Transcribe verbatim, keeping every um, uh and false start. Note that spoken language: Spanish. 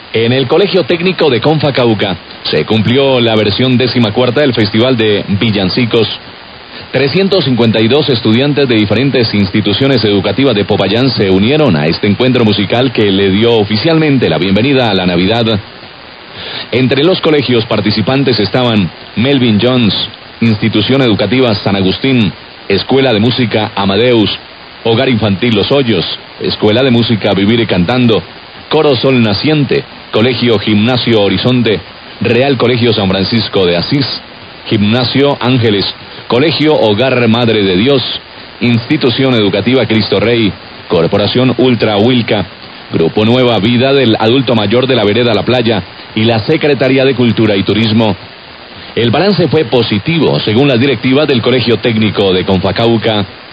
En el Colegio Técnico de Confacauca se cumplió la versión décima cuarta del Festival de Villancicos. trescientos cincuenta y dos estudiantes de diferentes instituciones educativas de Popayán se unieron a este encuentro musical que le dio oficialmente la bienvenida a la Navidad. Entre los colegios participantes estaban Melvin Jones, Institución Educativa San Agustín, Escuela de Música Amadeus, Hogar Infantil Los Hoyos, Escuela de Música Vivir y Cantando, Coro Sol Naciente, Colegio Gimnasio Horizonte, Real Colegio San Francisco de Asís, Gimnasio Ángeles, Colegio Hogar Madre de Dios, Institución Educativa Cristo Rey, Corporación Ultra Huilca, Grupo Nueva Vida del Adulto Mayor de la Vereda La Playa y la Secretaría de Cultura y Turismo. El balance fue positivo, según las directivas del Colegio Técnico de Confacauca.